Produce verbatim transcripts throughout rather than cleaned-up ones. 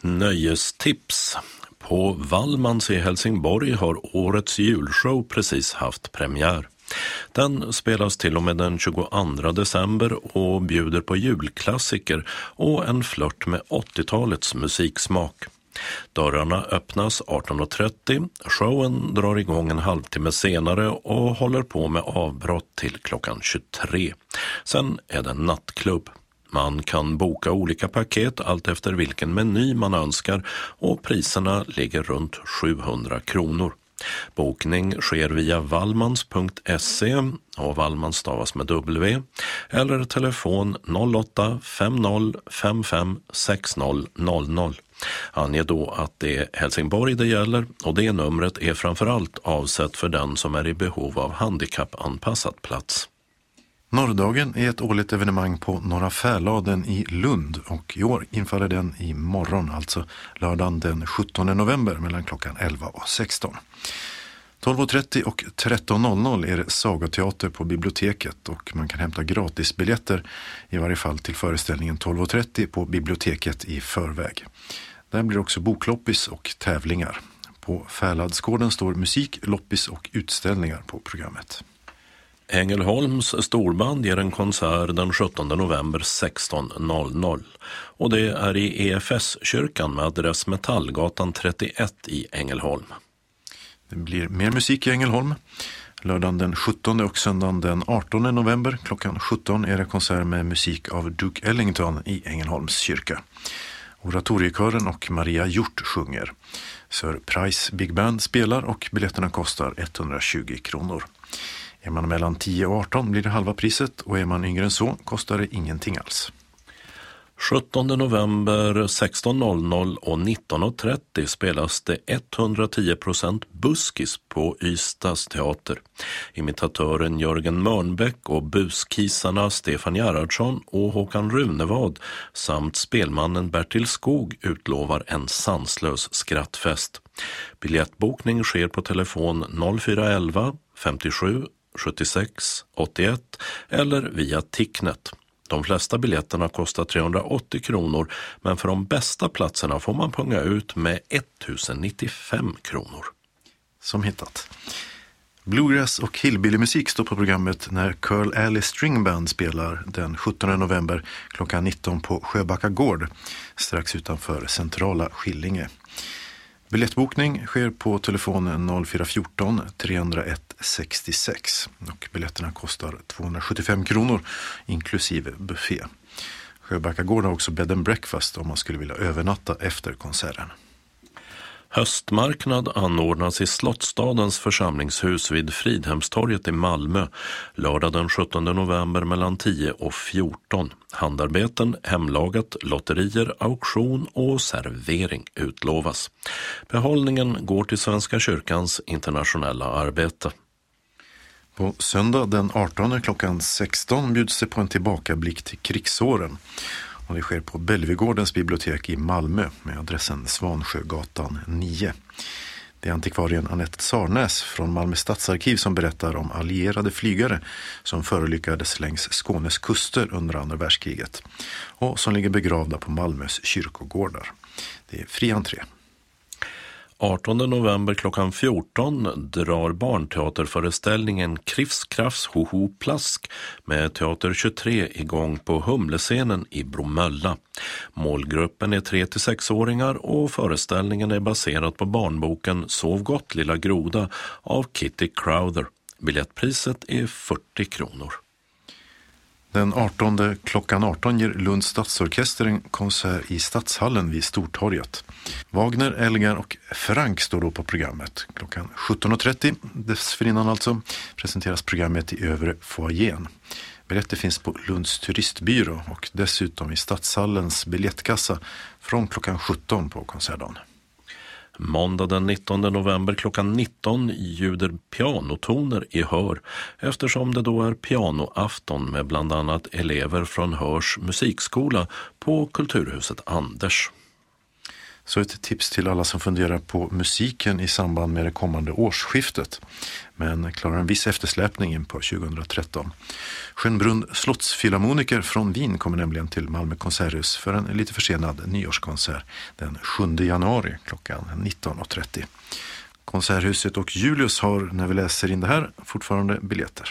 Nöjestips. På Wallmans i Helsingborg har årets julshow precis haft premiär. Den spelas till och med den tjugoandra december och bjuder på julklassiker och en flört med åttiotalets musiksmak. Dörrarna öppnas arton trettio, showen drar igång en halvtimme senare och håller på med avbrott till klockan tjugotre. Sen är det en nattklubb. Man kan boka olika paket allt efter vilken meny man önskar och priserna ligger runt sjuhundra kronor. Bokning sker via wallmans punkt se och Wallmans stavas med W eller telefon noll åtta fem noll fem fem sex noll noll noll. Ange då att det är Helsingborg det gäller och det numret är framförallt avsett för den som är i behov av handikappanpassad plats. Norrdagen är ett årligt evenemang på Norra Färladen i Lund och i år infaller den i morgon, alltså lördagen den sjuttonde november mellan klockan elva och sexton. tolv trettio och tretton noll noll är det sagoteater på biblioteket och man kan hämta gratisbiljetter i varje fall till föreställningen tolv trettio på biblioteket i förväg. Där blir också bokloppis och tävlingar. På Färladsgården står musik, loppis och utställningar på programmet. Ängelholms storband ger en konsert den sjuttonde november sexton noll noll och det är i E F S-kyrkan med adress Metallgatan trettioett i Ängelholm. Det blir mer musik i Ängelholm. Lördagen den sjuttonde och söndagen den artonde november klockan sjutton är det konsert med musik av Duke Ellington i Ängelholms kyrka. Oratoriekören och Maria Hjort sjunger. Sir Price Big Band spelar och biljetterna kostar etthundratjugo kronor. Är man mellan tio och arton blir det halva priset och är man yngre än så kostar det ingenting alls. sjuttonde november sexton noll noll och nitton trettio spelas det etthundratio procent buskis på Ystads teater. Imitatören Jörgen Mörnbäck och buskisarna Stefan Gerhardsson och Håkan Runevad samt spelmannen Bertil Skog utlovar en sanslös skrattfest. Biljettbokning sker på telefon noll fyra elva femtiosju sjuttiosex åttioett eller via Ticknet. De flesta biljetterna kostar trehundraåttio kronor men för de bästa platserna får man punga ut med ettusennittiofem kronor. Som hittat. Bluegrass och hillbillymusik står på programmet när Curl Alley String Band spelar den sjuttonde november klockan nitton på Sjöbacka gård strax utanför centrala Skillinge. Biljettbokning sker på telefonen noll fyra ett fyra tre noll ett sex sex och biljetterna kostar tvåhundrasjuttiofem kronor inklusive buffé. Sjöbacka gård har också bed and breakfast om man skulle vilja övernatta efter konserten. Höstmarknad anordnas i Slottstadens församlingshus vid Fridhemstorget i Malmö lördag den sjuttonde november mellan tio och fjorton. Handarbeten, hemlagat, lotterier, auktion och servering utlovas. Behållningen går till Svenska kyrkans internationella arbete. På söndag den artonde klockan sexton bjuds det på en tillbakablick till krigsåren. Och det sker på Belvegårdens bibliotek i Malmö med adressen Svansjögatan nio. Det är antikvarien Annette Sarnäs från Malmö stadsarkiv som berättar om allierade flygare som förolyckades längs Skånes kuster under andra världskriget och som ligger begravda på Malmös kyrkogårdar. Det är fri entré. artonde november klockan fjorton drar barnteaterföreställningen Krifs Krafs Hoho Plask med Teater tjugotre igång på Humlescenen i Bromölla. Målgruppen är tre till sex-åringar och föreställningen är baserad på barnboken Sov gott lilla groda av Kitty Crowther. Biljettpriset är fyrtio kronor. Den artonde klockan arton ger Lunds stadsorkester en konsert i Stadshallen vid Stortorget. Wagner, Elgar och Frank står då på programmet. Klockan sjutton trettio, dessförinnan alltså, presenteras programmet i övre foajén. Biljetter finns på Lunds turistbyrå och dessutom i Stadshallens biljettkassa från klockan sjutton på konsertdagen. Måndag den nittonde november klockan nitton ljuder pianotoner i Hör eftersom det då är pianoafton med bland annat elever från Hörs musikskola på Kulturhuset Anders. Så Så ett tips till alla som funderar på musiken i samband med det kommande årsskiftet, men klarar en viss eftersläpning in på tjugohundratretton. Schönbrunn slottsfilharmoniker från Wien kommer nämligen till Malmö konserthus för en lite försenad nyårskonsert den sjunde januari klockan nitton och trettio. Konserthuset och Julius har, när vi läser in det här, fortfarande biljetter.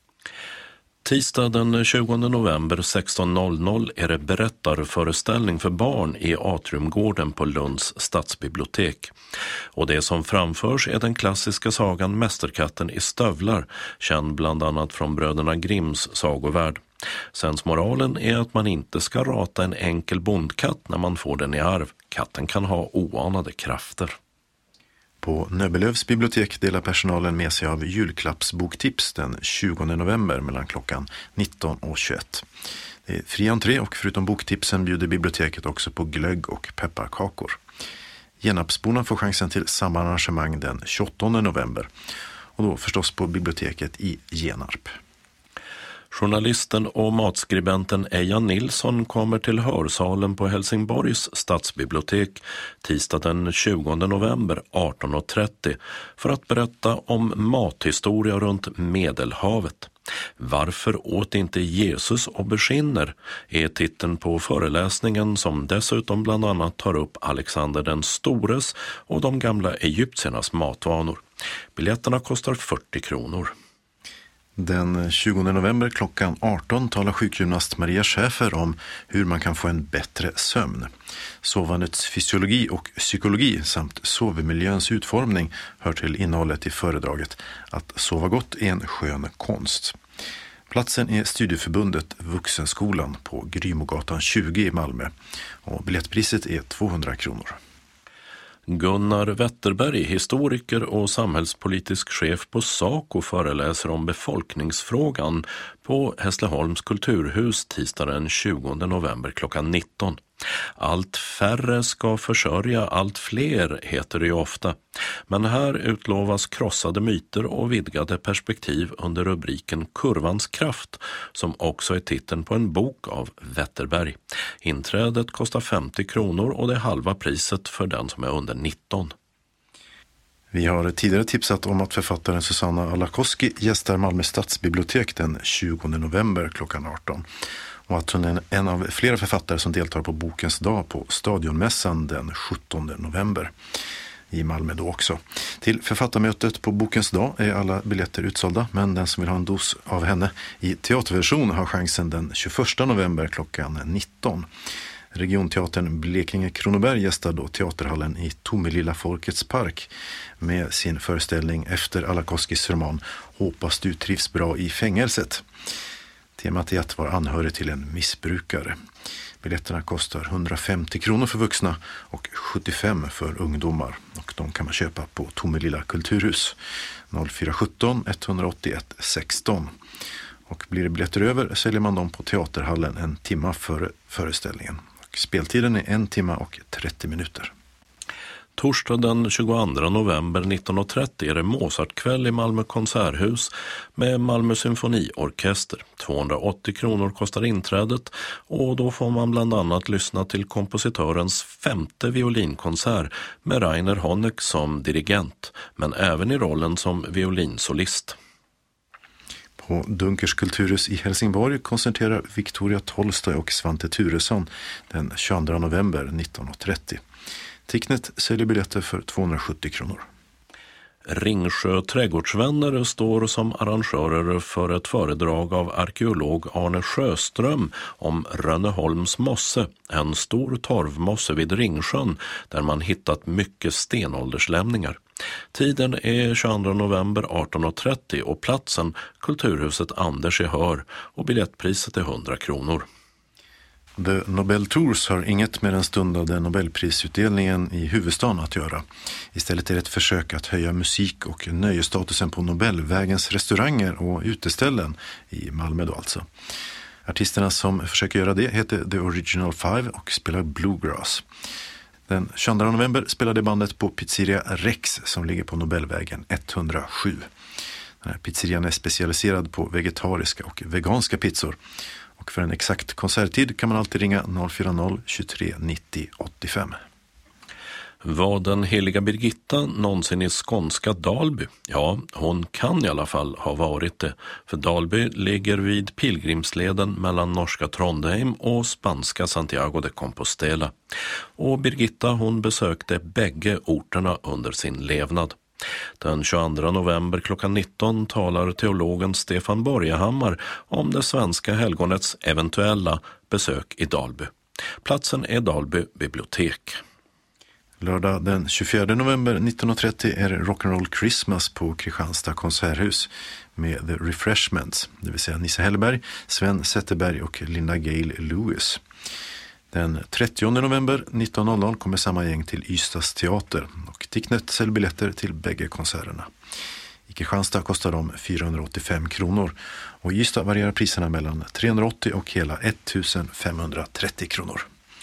Tisdag den tjugonde november sexton noll noll är det berättarföreställning för barn i Atriumgården på Lunds stadsbibliotek. Och det som framförs är den klassiska sagan Mästerkatten i stövlar, känd bland annat från bröderna Grimms sagovärld. Sensmoralen är att man inte ska rata en enkel bondkatt när man får den i arv. Katten kan ha oanade krafter. På Nöbbelövs bibliotek delar personalen med sig av julklappsboktips den tjugonde november mellan klockan nitton och tjugoett. Det är fri entré och förutom boktipsen bjuder biblioteket också på glögg och pepparkakor. Genapsborna får chansen till samma arrangemang den tjugoåttonde november och då förstås på biblioteket i Genarp. Journalisten och matskribenten Eja Nilsson kommer till hörsalen på Helsingborgs stadsbibliotek tisdag den tjugonde november arton och trettio för att berätta om mathistoria runt Medelhavet. Varför åt inte Jesus auberginer är titeln på föreläsningen som dessutom bland annat tar upp Alexander den stores och de gamla egyptiernas matvanor. Biljetterna kostar fyrtio kronor. Den tjugonde november klockan arton talar sjukgymnast Maria Schäfer om hur man kan få en bättre sömn. Sovandets fysiologi och psykologi samt sovmiljöns utformning hör till innehållet i föredraget Att sova gott är en skön konst. Platsen är studieförbundet Vuxenskolan på Grymogatan tjugo i Malmö och biljettpriset är tvåhundra kronor. Gunnar Wetterberg, historiker och samhällspolitisk chef på SACO, föreläser om befolkningsfrågan på Hässleholms kulturhus tisdag den tjugonde november klockan nitton. Allt färre ska försörja allt fler, heter det ju ofta. Men här utlovas krossade myter och vidgade perspektiv under rubriken Kurvans kraft, som också är titeln på en bok av Wetterberg. Inträdet kostar femtio kronor och det är halva priset för den som är under nitton. Vi har tidigare tipsat om att författaren Susanna Alakoski gästar Malmö stadsbibliotek den tjugonde november klockan arton. Och att hon är en av flera författare som deltar på Bokens dag på Stadionmässan den sjuttonde november i Malmö då också. Till författarmötet på Bokens dag är alla biljetter utsålda, men den som vill ha en dos av henne i teaterversion har chansen den tjugoförsta november klockan nitton. Regionteatern Blekinge-Kronoberg gästar då teaterhallen i Tomelilla Folkets park med sin föreställning efter Alakoskis roman Hoppas du trivs bra i fängelset. Temat är att vara anhörig till en missbrukare. Biljetterna kostar hundrafemtio kronor för vuxna och sjuttiofem för ungdomar. Och de kan man köpa på Tomelilla kulturhus noll fyra sjutton etthundraåttioett sexton. Och blir det biljetter över säljer man dem på teaterhallen en timme före föreställningen. Och speltiden är en timme och trettio minuter. Torsdag den tjugoandra november nitton och trettio är det Mozartkväll i Malmö konserthus med Malmö symfoniorkester. tvåhundraåttio kronor kostar inträdet och då får man bland annat lyssna till kompositörens femte violinkonsert med Rainer Honeck som dirigent, men även i rollen som violinsolist. På Dunkers kulturhus i Helsingborg konserterar Victoria Tolstoy och Svante Turesson den tjugoandra november nitton och trettio. Ticknet säljer biljetter för tvåhundrasjuttio kronor. Ringsjö trädgårdsvänner står som arrangörer för ett föredrag av arkeolog Arne Sjöström om Rönneholms mosse, en stor torvmosse vid Ringsjön där man hittat mycket stenålderslämningar. Tiden är tjugoandra november arton och trettio och platsen Kulturhuset Anders i Hör och biljettpriset är hundra kronor. The Nobel Tours har inget med den stundande Nobelprisutdelningen i huvudstaden att göra. Istället är det ett försök att höja musik- och nöjestatusen på Nobelvägens restauranger och uteställen i Malmö då alltså. Artisterna som försöker göra det heter The Original Five och spelar bluegrass. Den tjugoandra november spelade bandet på Pizzeria Rex som ligger på Nobelvägen etthundrasju. Den här pizzerian är specialiserad på vegetariska och veganska pizzor. Och för en exakt konserttid kan man alltid ringa noll fyra noll tjugotre nittio åttiofem. Var den heliga Birgitta någonsin i skånska Dalby? Ja, hon kan i alla fall ha varit det, för Dalby ligger vid pilgrimsleden mellan norska Trondheim och spanska Santiago de Compostela. Och Birgitta hon besökte bägge orterna under sin levnad. Den tjugoandra november klockan nitton talar teologen Stefan Borgehammar om det svenska helgonets eventuella besök i Dalby. Platsen är Dalby bibliotek. Lördag den tjugofjärde november nittonhundratrettio är det Rock'n'Roll Christmas på Kristianstad konserthus med The Refreshments, det vill säga Nisse Hellberg, Sven Zetterberg och Linda Gale Lewis. Den trettionde november nitton noll noll kommer samma gäng till Ystads teater och Ticknet säljer biljetter till bägge konserterna. I Kristianstad kostar de fyrahundraåttiofem kronor och i Ystad varierar priserna mellan trehundraåttio och hela ettusenfemhundratrettio kronor.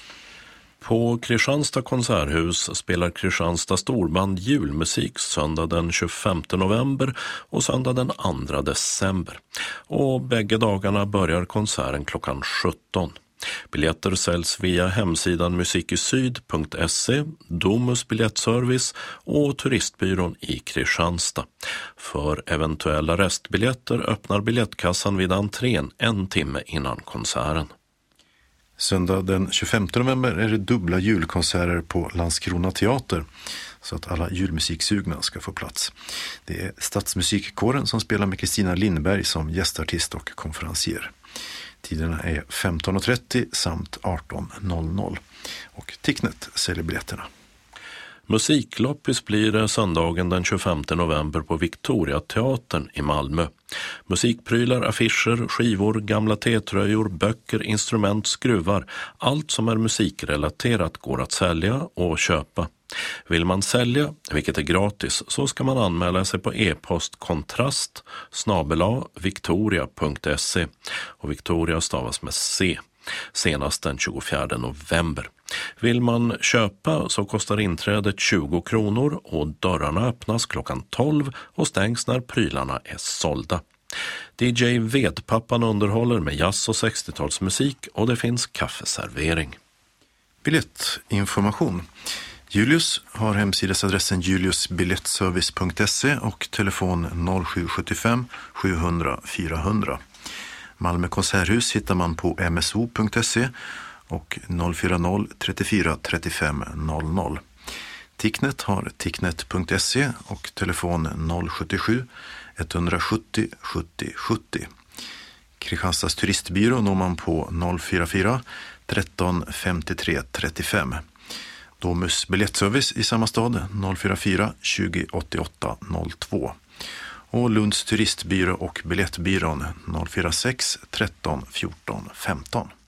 På Kristianstad konserthus spelar Kristianstad storband julmusik söndag den tjugofemte november och söndag den andra december. Och bägge dagarna börjar konserten klockan sjutton. Biljetter säljs via hemsidan musikisyd punkt se, Domus biljettservice och turistbyrån i Kristianstad. För eventuella restbiljetter öppnar biljettkassan vid entrén en timme innan konserten. Söndag den tjugofemte november är det dubbla julkonserter på Landskrona teater så att alla julmusiksugna ska få plats. Det är Stadsmusikkåren som spelar med Kristina Lindberg som gästartist och konferencier. Tiderna är femton och trettio samt arton noll noll och Ticknet säljer biljetterna. Musikloppis blir det söndagen den tjugofemte november på Victoriateatern i Malmö. Musikprylar, affischer, skivor, gamla T-tröjor, böcker, instrument, skruvar. Allt som är musikrelaterat går att sälja och köpa. Vill man sälja, vilket är gratis, så ska man anmäla sig på e-post kontrast snabel-a victoria punkt se och Victoria stavas med C. Senast den tjugofjärde november. Vill man köpa så kostar inträdet tjugo kronor och dörrarna öppnas klockan tolv och stängs när prylarna är sålda. D J Vedpappan underhåller med jazz- och sextiotalsmusik och det finns kaffeservering. Biljettinformation. Julius har hemsidesadressen julius biljettservice punkt se och telefon noll sju sju fem sjuhundra fyrahundra. Malmö konserthus hittar man på m s o punkt se och noll fyra noll trettiofyra trettiofem noll noll. Ticknet har ticknet punkt se och telefon noll sju sju etthundrasjuttio sjuttio sjuttio. Kristianstads turistbyrå når man på noll fyra fyra tretton femtiotre trettiofem. Domus biljettservice i samma stad noll fyra fyra tjugo åttioåtta noll två. Och Lunds turistbyrå och biljettbyrån noll fyra sex tretton fjorton femton.